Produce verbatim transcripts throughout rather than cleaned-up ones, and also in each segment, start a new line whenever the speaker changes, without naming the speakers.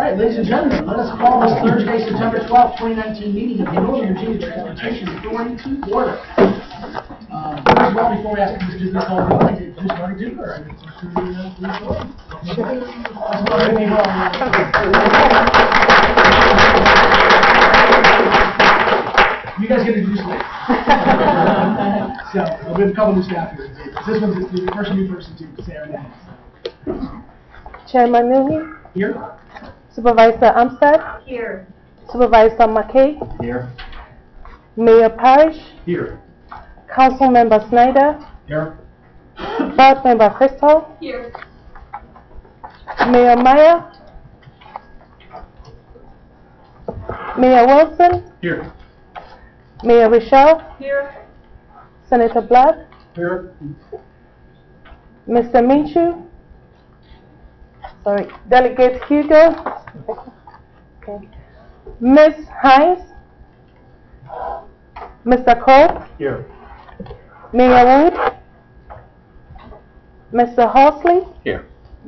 right, ladies and gentlemen, let us call this Thursday, September twelfth, twenty nineteen meeting of the Northern Virginia Transportation Authority to order. Um, first of all, before we ask Miz Duke to call the meeting, I'd like to introduce Marty Duke, our You guys get introduced later. So, we have a couple new staff here. This one's the first new person to say our names.
Chairman Newby.
Here.
Supervisor Amstad.
Here.
Supervisor McKay.
Here.
Mayor Parrish.
Here.
Council Member Snyder.
Here.
Board Member Crystal.
Here.
Mayor Meyer. Mayor Wilson.
Here.
Mayor Rochelle.
Here.
Senator Black.
Here.
Mister Minshew. Sorry, Delegate Hugo. Okay. Miz Hines. Mister Cole.
Here.
Mayor Wood. Mister Horsley.
Here.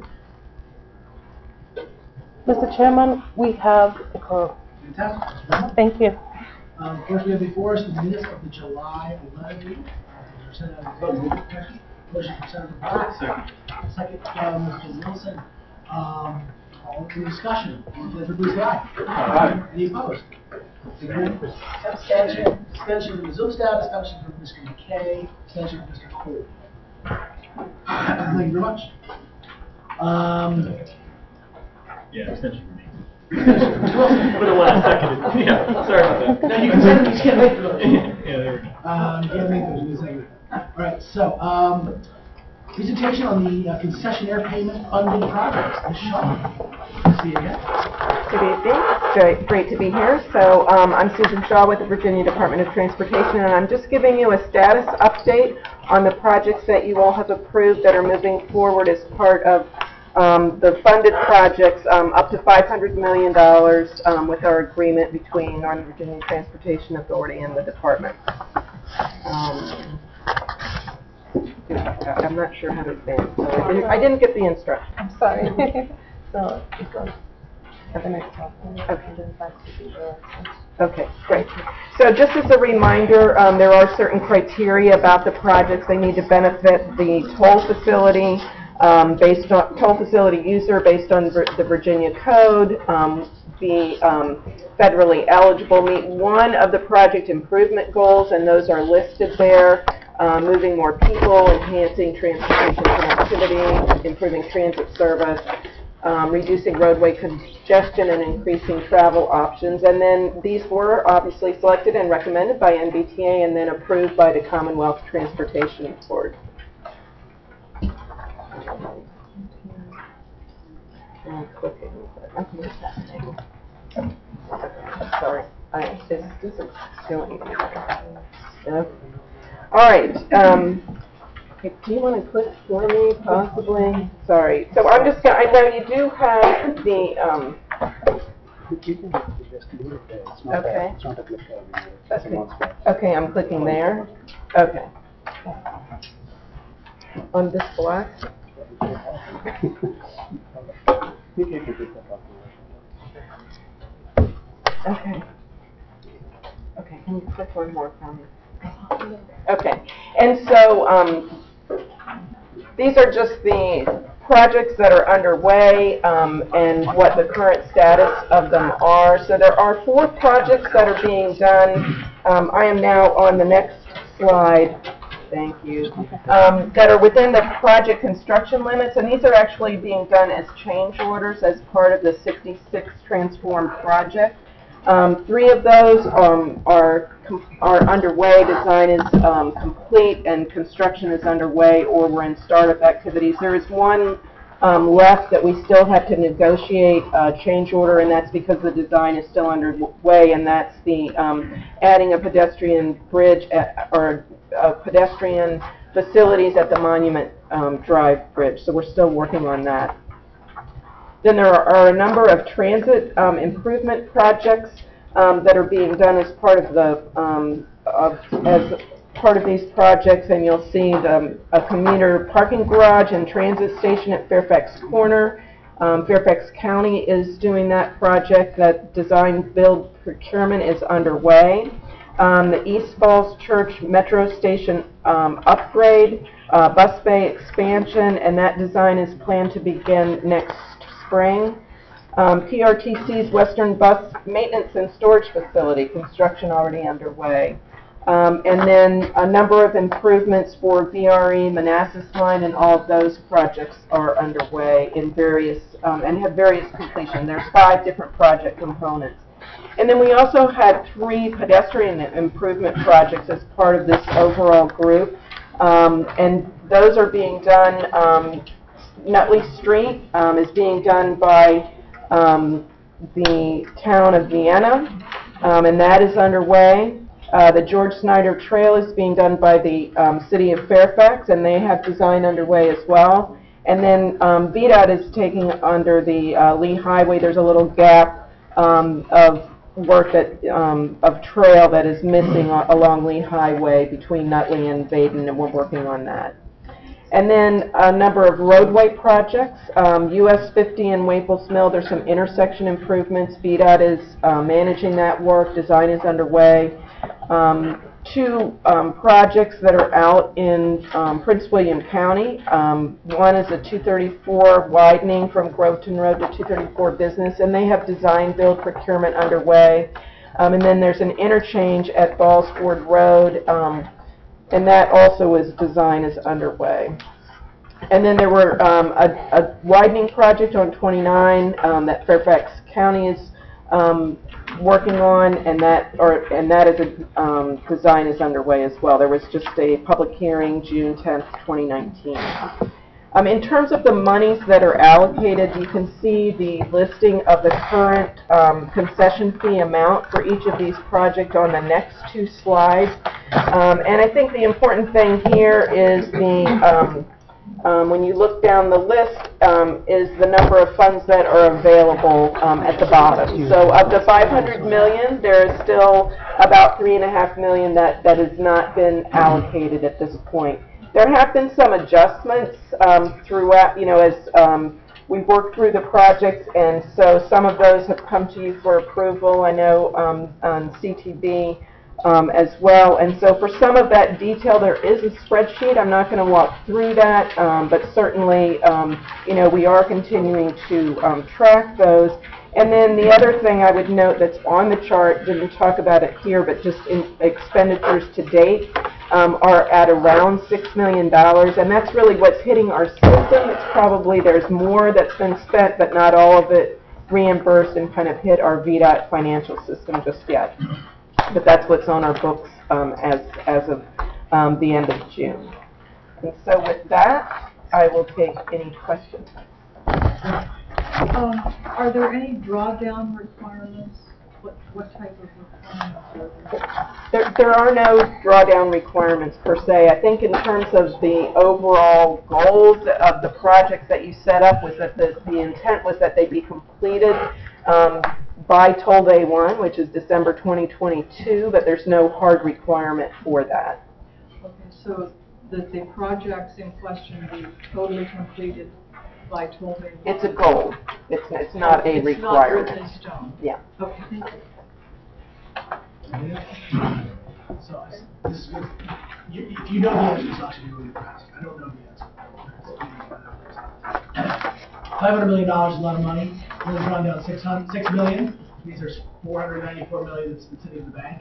Mister Chairman, we have a quorum.
Fantastic.
Thank you.
Um, first, we have before us the minutes of the July eleventh meeting. Motion from Senator Black. Second. Second from Mister Wilson. Um, all in discussion. All in favor, please say aye. Aye. Any opposed? Abstention. Abstention from Miz Umstad. Abstention from Mister McKay. Abstention from Mister Cole. Thank you very much. Um,
yeah, abstention from me. For the last second. Yeah, sorry about that.
no, you can send it. You can't make it.
Yeah, there we go.
Um, you can't make those. You can second it. All right. So, um, presentation on the uh, concessionaire payment funding projects. Miz Shaw. See you again.
Good evening. It's great, great to be here. So um, I'm Susan Shaw with the Virginia Department of Transportation, and I'm just giving you a status update on the projects that you all have approved that are moving forward as part of um, the funded projects um, up to five hundred million dollars um, with our agreement between Northern Virginia Transportation Authority and the department. Um, I'm not sure how to advance, so I didn't, I didn't get the instructions.
I'm sorry. So it goes at the next one.
Okay. Okay, great. So just as a reminder, um, there are certain criteria about the projects. They need to benefit the toll facility, um, based on toll facility user based on the Virginia Code, um, be um, federally eligible, meet one of the project improvement goals, and those are listed there. Uh, moving more people, enhancing transportation connectivity, improving transit service, um, reducing roadway congestion, and increasing travel options. And then these were obviously selected and recommended by N B T A and then approved by the Commonwealth Transportation Board. I'm clicking, but I'm sorry, I, this, this is doing it. Okay. All right. Um, do you want to click for me, possibly? Sorry. So I'm just going to, I know you do have the, um, okay. Okay. Okay, I'm clicking there. Okay. On this block? Okay. Okay, can you click one more for me? Okay, and so um, these are just the projects that are underway um, and what the current status of them are. So there are four projects that are being done. Um, I am now on the next slide. Thank you. Um, that are within the project construction limits, and these are actually being done as change orders as part of the sixty-six Transform project. Um, three of those um, are are underway. Design is um, complete and construction is underway, or we're in startup activities. There is one um, left that we still have to negotiate a change order, and that's because the design is still underway, and that's the um, adding a pedestrian bridge at, or uh, pedestrian facilities at the Monument um, Drive Bridge. So we're still working on that. Then there are, are a number of transit um, improvement projects um, that are being done as part of the um, of, as part of these projects, and you'll see the, um, a commuter parking garage and transit station at Fairfax Corner, Um, Fairfax County is doing that project. That design build procurement is underway. Um, the East Falls Church Metro Station um, upgrade, uh, bus bay expansion, and that design is planned to begin next spring. Um, P R T C's Western Bus Maintenance and Storage Facility, construction already underway. Um, and then a number of improvements for V R E, Manassas Line, and all of those projects are underway in various, um, and have various completion. There's five different project components. And then we also had three pedestrian improvement projects as part of this overall group. Um, and those are being done, um, Nutley Street um, is being done by um, the town of Vienna, um, and that is underway. Uh, the George Snyder Trail is being done by the um, City of Fairfax, and they have design underway as well. And then um, V DOT is taking under the uh, Lee Highway. There's a little gap um, of work that um, of trail that is missing along Lee Highway between Nutley and Baden, and we're working on that. And then a number of roadway projects. Um, U S fifty in Waples Mill, there's some intersection improvements. V DOT is uh, managing that work. Design is underway. Um, two um, projects that are out in um, Prince William County. Um, one is a two thirty-four widening from Groveton Road to two thirty-four Business, and they have design build procurement underway. Um, and then there's an interchange at Ballsford Road, um, and that also is design is underway. And then there were um, a, a widening project on twenty-nine um, that Fairfax County is um, working on, and that or and that is a um, design is underway as well. There was just a public hearing June tenth, twenty nineteen. Um, in terms of the monies that are allocated, you can see the listing of the current um, concession fee amount for each of these projects on the next two slides. Um, and I think the important thing here is the um, Um, when you look down the list, um, is the number of funds that are available um, at the bottom. So of the five hundred million, there is still about three and a half million that, that has not been allocated at this point. There have been some adjustments um, throughout, you know, as um, we've worked through the projects, and so some of those have come to you for approval. I know um, on C T B Um, as well, and so for some of that detail there is a spreadsheet. I'm not going to walk through that, um, but certainly um, you know, we are continuing to um, track those. And then the other thing I would note that's on the chart, didn't talk about it here, but just in expenditures to date um, are at around six million dollars, and that's really what's hitting our system. It's probably there's more that's been spent, but not all of it reimbursed and kind of hit our V DOT financial system just yet. But that's what's on our books um, as, as of um, the end of June. And so with that, I will take any questions.
Um, are there any drawdown requirements? What, what type of requirements are there?
There, there are no drawdown requirements per se. I think in terms of the overall goals of the projects that you set up, was that the, the intent was that they be completed um, by Toll Day one, which is December twenty twenty-two, but there's no hard requirement for that.
Okay, so that the projects in question be totally completed by Toll Day one?
It's a goal. It's, it's not a requirement.
It's not written in stone?
Yeah.
Okay, thank you.
So, this is good. You, if you know the answer, it's actually really fast. I don't know the answer. five hundred million dollars is a lot of money. We're going to draw down six hundred, six million. These are four hundred ninety-four million that's been sitting in the bank.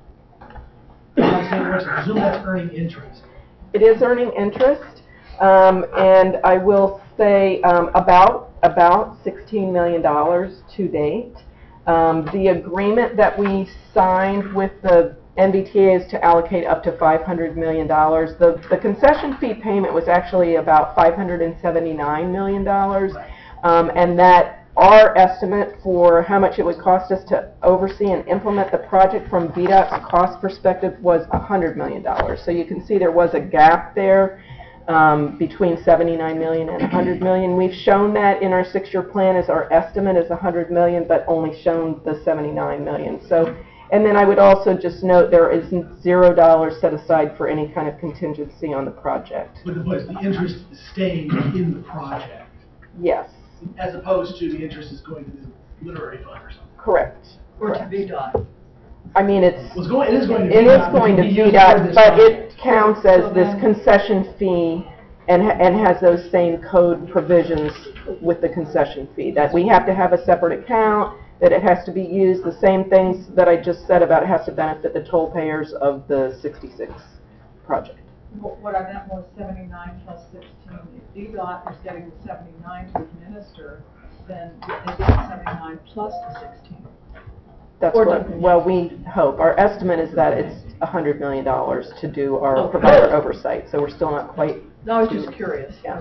I presume that's earning interest.
It is earning interest, um, and I will say um, about about sixteen million dollars to date. Um, the agreement that we signed with the M B T A is to allocate up to five hundred million dollars. The, the concession fee payment was actually about five hundred seventy-nine million dollars, um, and that our estimate for how much it would cost us to oversee and implement the project from V DOT's cost perspective was one hundred million dollars. So you can see there was a gap there um, between seventy-nine million dollars and one hundred million dollars. We've shown that in our six-year plan as our estimate is one hundred million dollars, but only shown the seventy-nine million dollars. So, and then I would also just note there is zero dollars set aside for any kind of contingency on the project.
But the, but the interest stayed in the project.
Yes.
as opposed to the interest is going to the literary fund or something.
Correct.
Or to
Correct.
V DOT.
I mean, it's,
Well, it's going, it is going to.
it
V
is
DOT,
going to
which can be
V
used for
DOT,
this
but
project.
it counts as
So
this
then-
concession fee and, ha- and has those same code provisions with the concession fee, that we have to have a separate account, that it has to be used, the same things that I just said about it has to benefit the toll payers of the sixty-six project.
What what I meant was seventy-nine plus sixteen. If V DOT is getting the seventy-nine to administer, then they get seventy-nine plus the sixteen.
That's
Or
what,
the-
well, we hope. Our estimate is that it's one hundred million dollars to do our
Oh.
provider oversight, so we're still not quite,
No, I was just curious.
Yeah.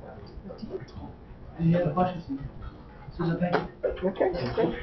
Any other questions? Susan, thank you.
okay.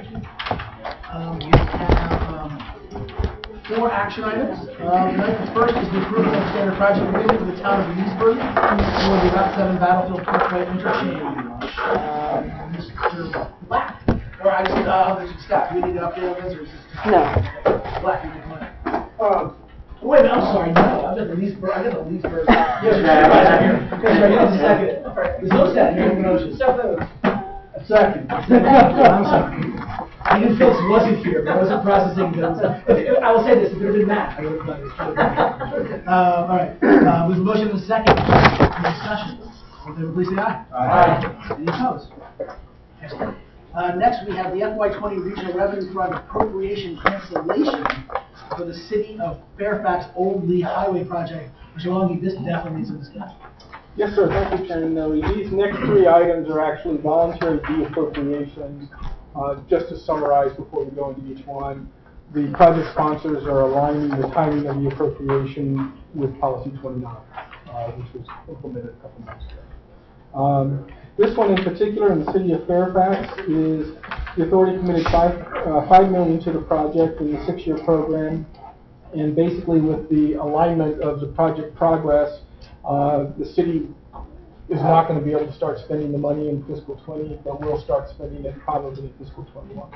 Um, we have, um, four action items. Um, tonight, the first is the approval of standard project agreement with the town of Leesburg for the Route seven Battlefield Parkway interchange. Um, Mister Black, or I just, uh, there's some staff, we need to update on this, or is this?
No.
Black, you can come in. Um, wait a minute, I'm sorry, no, I got the Leesburg, I got the Leesburg. Yeah, okay, sorry, give us a second. There's no second, there's no motion. So moved. A second. I'm sorry. I didn't feel it wasn't here, but I wasn't processing those. I will say this, if it had been Matt, I would have done it. Uh, all right, uh, we have a motion and a second. Any discussion? All in favor, please say aye. Aye. Any opposed? Excellent. Uh, next, we have the F Y twenty Regional Revenue Fund appropriation cancellation for the City of Fairfax Old Lee Highway Project. Mister Longy, this definitely needs some discussion.
Yes, sir. Thank you, Chairman Noe. These next three items are actually voluntary de-appropriations. Uh, just to summarize before we go into each one, the project sponsors are aligning the timing of the appropriation with Policy twenty-nine, uh, which was implemented a couple months ago. Um, this one in particular in the City of Fairfax is the authority committed five, uh, five million to the project in the six-year program, and basically with the alignment of the project progress, uh, the city is not going to be able to start spending the money in fiscal twenty, but will start spending it probably in fiscal twenty-one.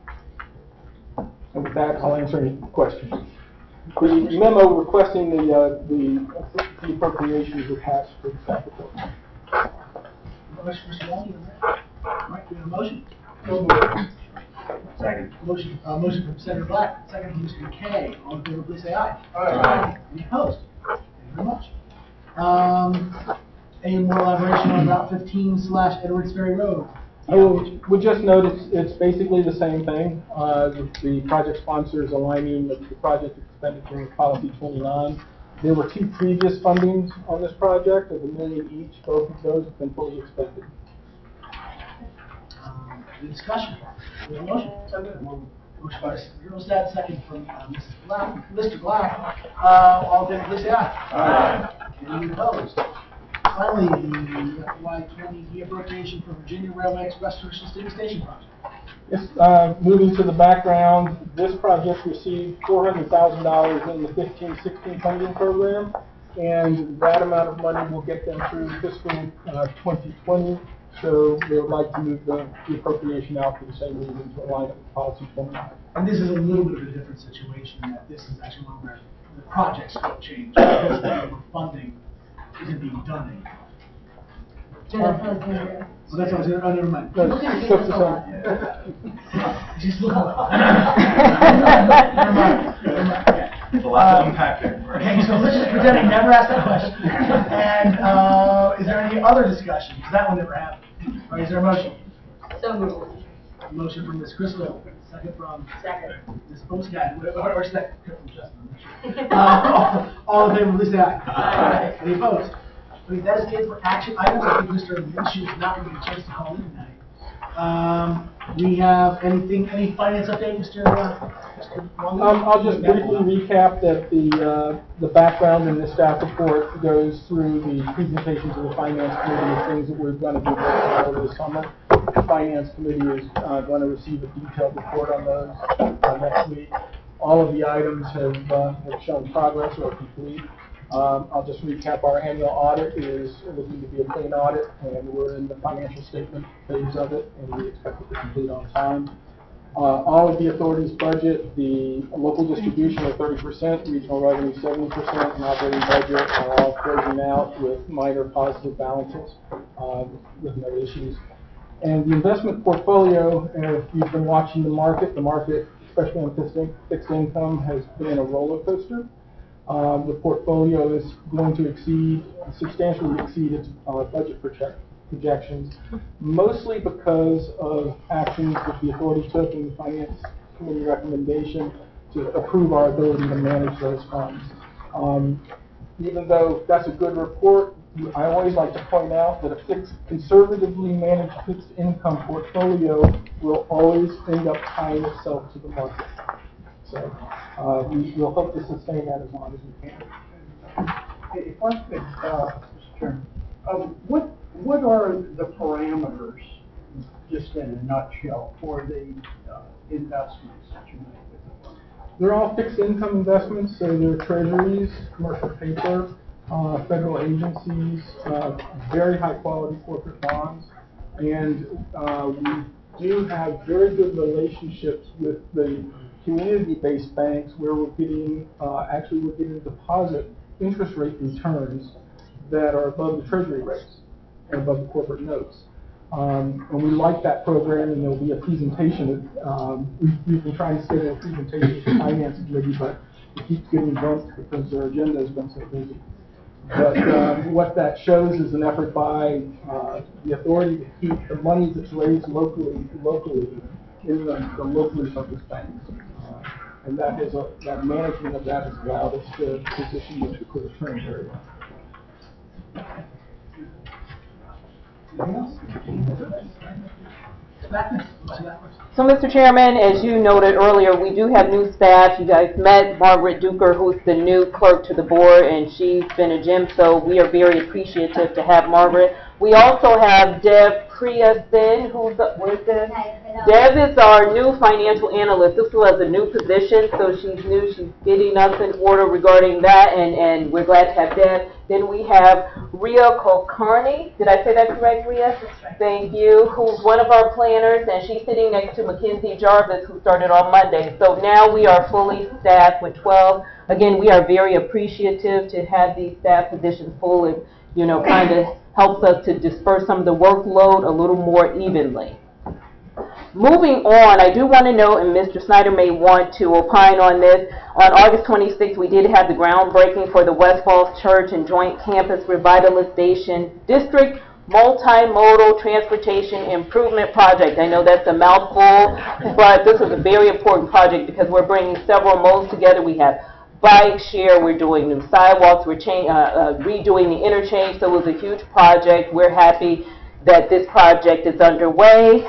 And with that, I'll answer any questions. The memo requesting the, uh, the, the appropriation is attached to the staff report.
Question, Mister Longy? All right, we have a motion.
Second.
Motion, uh, motion from Senator Black, second from Mister McKay. All in favor, please say aye.
Aye.
Any opposed? Thank you very much. Um, any more elaboration on Route fifteen slash Edwards Ferry Road?
I will, would just note it's, it's basically the same thing. Uh, the, the project sponsors aligning the, the project expenditure with Policy twenty-nine. There were two previous fundings on this project of a million each. Both of those have been fully expended.
Um, any discussion? We have a motion. Motion by Mister Earlstad, second from uh, Missus Black, Mister Black. Uh, all in favor, please say aye.
Aye.
Any opposed? Finally, the F Y twenty de-appropriation for Virginia Railway Express Commercial City Station project.
Yes, uh, moving to the background, this project received four hundred thousand dollars in the fifteen sixteen funding program, and that amount of money will get them through fiscal uh, twenty twenty. So they would like to move the, the appropriation out for the same reason to align it with Policy twenty-nine.
And this is a little bit of a different situation, that this is actually one where the project scope changed, because the funding isn't being done anymore. Well, that's what I was gonna, oh, never mind.
No, it's just the same.
Just look. Never mind, never mind.
There's a lot to unpack there.
Okay, so let's just pretend I never asked that question. And, uh, is there any other discussion? Because that one never happened. All right, is there a motion?
So moved.
Motion from Miz Crystal, second from
Second.
Miz Olmstead, or, or second from Justin. Uh, all, all in favor, please say aye.
Aye.
Any opposed? Okay, that is it for action items. I think Mister Minshew is not going to get a chance to call in tonight. Um, we have anything, any finance update, Mister Uh, Mister Longley?
Um, I'll just briefly recap that the, uh, the background in the staff report goes through the presentations of the Finance Committee of things that we're going to do over the summer. The Finance Committee is uh, going to receive a detailed report on those uh, next week. All of the items have, uh, have shown progress or complete. Um, I'll just recap. Our annual audit is looking to be a clean audit, and we're in the financial statement phase of it, and we expect it to complete on time. Uh, all of the authority's budget, the local distribution of thirty percent, regional revenue seventy percent, and operating budget are all closing out with minor positive balances, um, with no issues. And the investment portfolio, if you've been watching the market, the market, especially on fixed, in, fixed income, has been a roller coaster. Um, the portfolio is going to exceed, substantially exceed its uh, budget project, projections, mostly because of actions that the authority took in the Finance Committee recommendation to approve our ability to manage those funds. Um, even though that's a good report, I always like to point out that a fixed, conservatively managed fixed income portfolio will always end up tying itself to the market. So uh, we will hope to sustain that as long as we can.
If I could, uh, Mister Chairman, uh, what what are the parameters, just in a nutshell, for the uh, investments that you make with the fund?
They're all fixed income investments, so they're treasuries, commercial paper, uh, federal agencies, uh, very high quality corporate bonds, and uh, we do have very good relationships with the community-based banks where we're getting, uh, actually we're getting deposit interest rate returns that are above the treasury rates and above the corporate notes. Um, and we like that program, and there'll be a presentation. Um, we've, we've been trying to schedule a presentation for the Finance Committee, but it keeps getting bumped because their agenda has been so busy. But um, what that shows is an effort by uh, the authority to keep the money that's raised locally, locally in the, the locally focused banks. Uh, and that has a, that management of that has allowed us to position the return very well.
So, Mister Chairman, as you noted earlier, we do have new staff. You guys met Margaret Duker, who's the new clerk to the board, and she's been a gem, so we are very appreciative to have Margaret. We also have Deb Priyasin, who's, the, where's Deb? Deb is our new financial analyst. This was a new position, so she's new. She's getting us in order regarding that, and, and we're glad to have Deb. Then we have Rhea Kulkarni. Did I say that correct, Rhea? That's right. Thank you. Who's one of our planners, and she's sitting next to Mackenzie Jarvis, who started on Monday. So now we are fully staffed with twelve. Again, we are very appreciative to have these staff positions full. It, you know, kind of helps us to disperse some of the workload a little more evenly. Moving on, I do want to note, and Mister Snyder may want to opine on this, on August twenty-sixth, we did have the groundbreaking for the West Falls Church and Joint Campus Revitalization District Multimodal Transportation Improvement Project. I know that's a mouthful, but this is a very important project because we're bringing several modes together. We have bike share, we're doing new sidewalks, we're cha uh, uh, redoing the interchange, so it was a huge project. We're happy that this project is underway,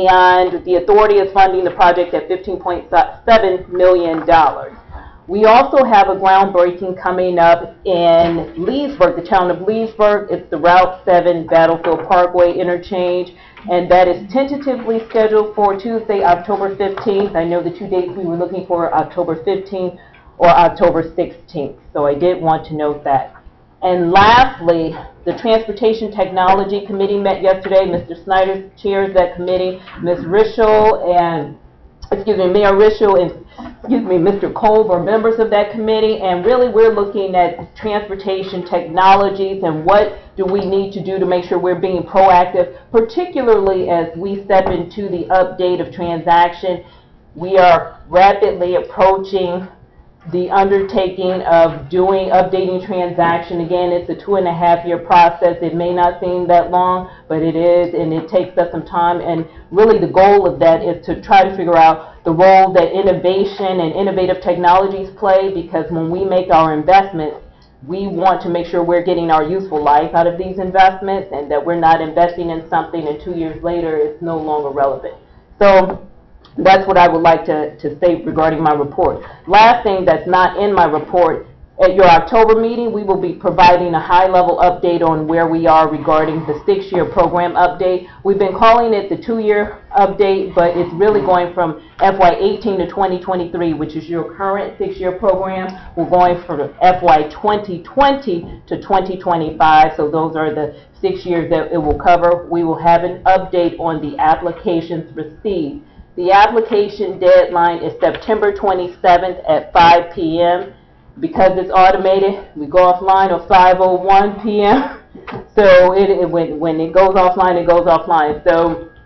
and the authority is funding the project at fifteen point seven million dollars. We also have a groundbreaking coming up in Leesburg, the town of Leesburg. It's the Route seven Battlefield Parkway interchange, and that is tentatively scheduled for Tuesday, October fifteenth. I know the two dates we were looking for are October fifteenth or October sixteenth, so I did want to note that. And lastly, the Transportation Technology Committee met yesterday. Mister Snyder chairs that committee. Miz Rischel and, excuse me, Mayor Rischel and, excuse me, Mister Kolb are members of that committee. And really, we're looking at transportation technologies and what do we need to do to make sure we're being proactive, particularly as we step into the update of transaction. We are rapidly approaching the undertaking of doing, updating transaction. Again, it's a two and a half year process. It may not seem that long, but it is, and it takes us some time. And really the goal of that is to try to figure out the role that innovation and innovative technologies play, because when we make our investments, we want to make sure we're getting our useful life out of these investments and that we're not investing in something and two years later it's no longer relevant. So that's what I would like to, to say regarding my report. Last thing that's not in my report, at your October meeting, we will be providing a high-level update on where we are regarding the six-year program update. We've been calling it the two-year update, but it's really going from F Y eighteen to twenty twenty-three, which is your current six-year program. We're going from F Y twenty twenty to twenty twenty-five, so those are the six years that it will cover. We will have an update on the applications received. The application deadline is September twenty-seventh at five p m Because it's automated, we go offline at five oh one p m So it, it, when, when it goes offline, it goes offline. So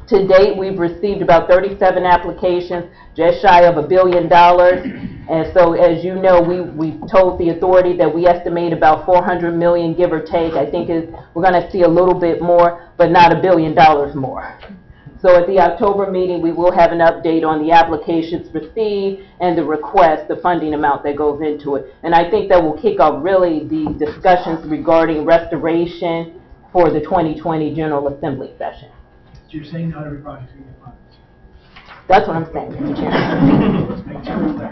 To date, we've received about thirty-seven applications, just shy of a billion dollars. And so, as you know, we, we told the authority that we estimate about four hundred million, give or take. I think it, we're going to see a little bit more, but not a billion dollars more. So at the October meeting, we will have an update on the applications received and the request, the funding amount that goes into it. And I think that will kick off really the discussions regarding restoration for the twenty twenty General Assembly session.
So you're saying not every project's going to get funded?
That's what I'm saying, Mister Chairman.
Let's make sure we're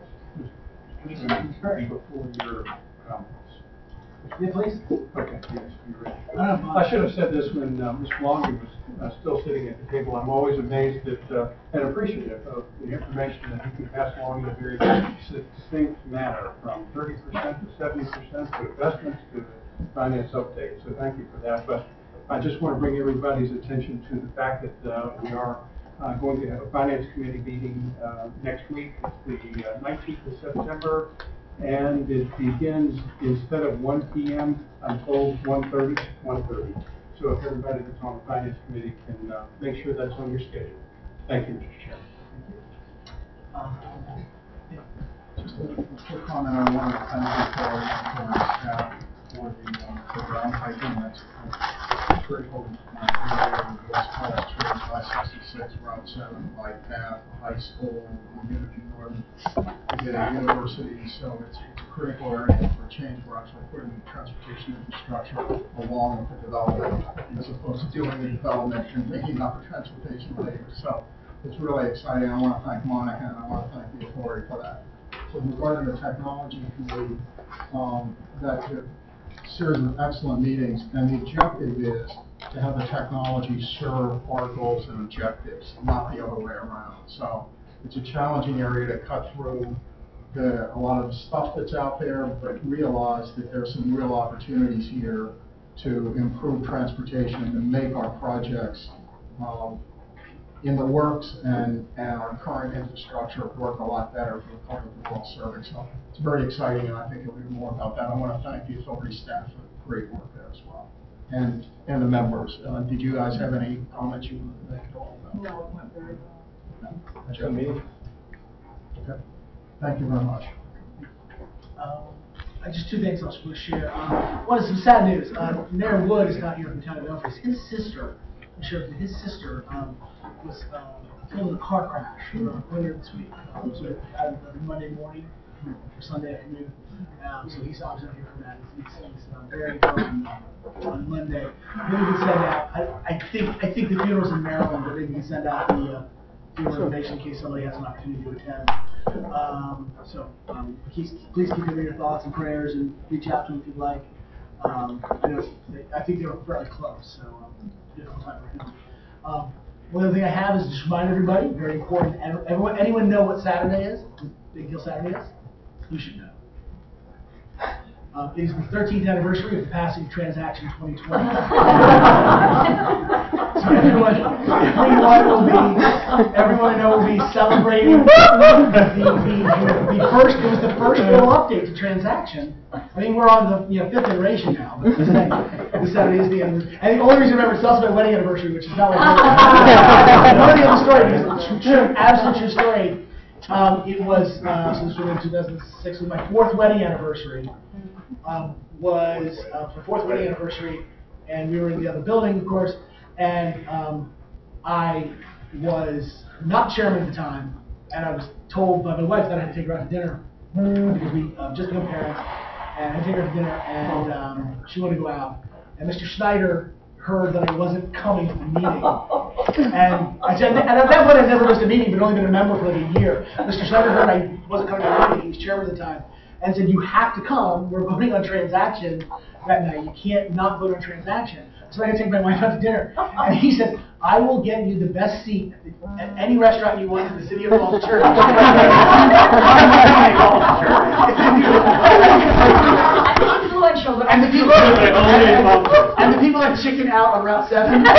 clear.
Before your comments.
Yeah, please.
Okay, yes, you're ready.
I don't know.
I should have said this when uh, Miz Longy was uh, still sitting at the table. I'm always amazed at, uh, and appreciative of the information that he can pass along in a very succinct manner, from thirty percent to seventy percent to investments to finance updates. So thank you for that. But I just want to bring everybody's attention to the fact that uh, we are uh, going to have a finance committee meeting uh, next week. It's the uh, nineteenth of September. And it begins, instead of one P M, I'm told one thirty, one thirty. So if everybody that's on the finance committee can uh, make sure that's on your schedule. Thank you, Mister Chairman.
Um,
Just a quick comment on one of the things for our staff for the, um, the ground piping. That's uh, critical. Uh, West Coast, five sixty-six, Route seven, bike path, high school, community north, we get a university, so it's, it's a critical area for change. We're actually putting transportation infrastructure along with the development, as opposed to doing the development and making up the transportation later. So it's really exciting. I want to thank Monica and I want to thank the authority for that. So regarding the technology committee, um, that's a series of excellent meetings, and the objective is to have the technology serve our goals and objectives, not the other way around. So it's a challenging area to cut through the, a lot of the stuff that's out there, but realize that there's some real opportunities here to improve transportation and make our projects um, in the works and, and our current infrastructure work a lot better for the public we're all serving. So it's very exciting, and I think you'll hear more about that. I want to thank the authority staff for the great work there as well. And, and the members. Uh, did you guys have any comments you wanted to make at all?
No, it went very well.
That's your meeting. Okay. Thank you very much.
Um, I just two things I was going to share. Um, one is some sad news. Uh, Mayor Wood is not here from the town of Memphis. His sister, I'm sure his sister um, was uh, killed in a car crash uh, earlier this week. Um, so uh, Monday morning or Sunday afternoon. Um, so he's obviously not here for that. He's, he's uh, very important on Monday. Maybe we can send out. I, I think I think the funeral's in Maryland, but maybe we can send out the uh, funeral information in case somebody has an opportunity to attend. Um, so um, please, please keep him in your thoughts and prayers, and reach out to him if you'd like. Um, I, know they, I think they were fairly close, so um, difficult time for him. Um, one other thing I have is just remind everybody, very important. Everyone, anyone know what Saturday is? Big Deal Saturday is? You should know. Uh, it is the thirteenth anniversary of the passing of Transaction twenty twenty. So everyone, everyone will be, everyone I know will be celebrating the, the, the, the first, it was the first full update to Transaction. I mean, we're on the you know, fifth iteration now, but the Saturday, the Saturday is the anniversary. And the only reason I remember it's also my wedding anniversary, which is not like one of the other story, because it's true, true, absolute true story. Um, it was, uh, so this was in two thousand six, it was my fourth wedding anniversary. Um, was uh, the fourth wedding anniversary, and we were in the other building, of course, and um, I was not chairman at the time, and I was told by my wife that I had to take her out to dinner, because we uh, just become parents, and I had to take her out to dinner, and um, she wanted to go out, and Mister Schneider heard that I wasn't coming to the meeting, and, I said, and at that point I'd never missed a meeting, but only been a member for like a year. Mister Schneider heard I wasn't coming to the meeting, he was chairman at the time, and said, you have to come, we're voting on Transaction that night, you can't not vote on Transaction. So I had to take my wife out to dinner, and he said, I will get you the best seat at any restaurant you want in the city of Falls Church. And the people, and the people had chicken out on Route seven. And,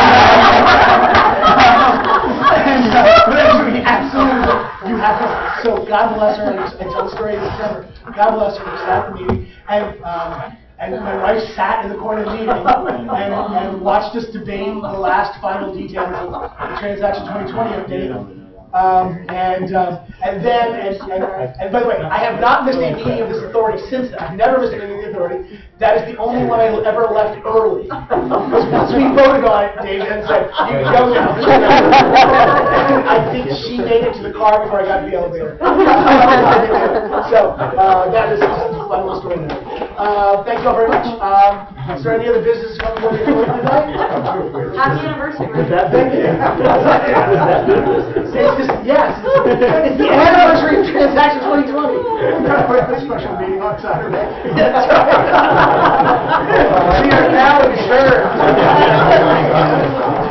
uh, but actually, absolutely, you have to. So God bless her. I tell the story in December. God bless her. We sat at the meeting, and um, And my wife sat in the corner of the meeting and, and watched us debate the last final details of the transaction twenty twenty update. Um, and, um, and then, and, and, and by the way, I have not missed a meeting of this authority since then. I've never missed a meeting of the authority. That is the only one I ever left early. Once we voted on it, David, and said, you can go now. I think she made it to the car before I got to the elevator. So, uh, that is a fun little story there. Uh, thank you all very much. Um, is there any other business coming before the authority tonight?
Happy anniversary.
Was that
Thank you.
Was that business?
It's just, yes, it's, it's the anniversary of transaction twenty twenty. We're going to put a special meeting on Saturday. That's right. We are now adjourned.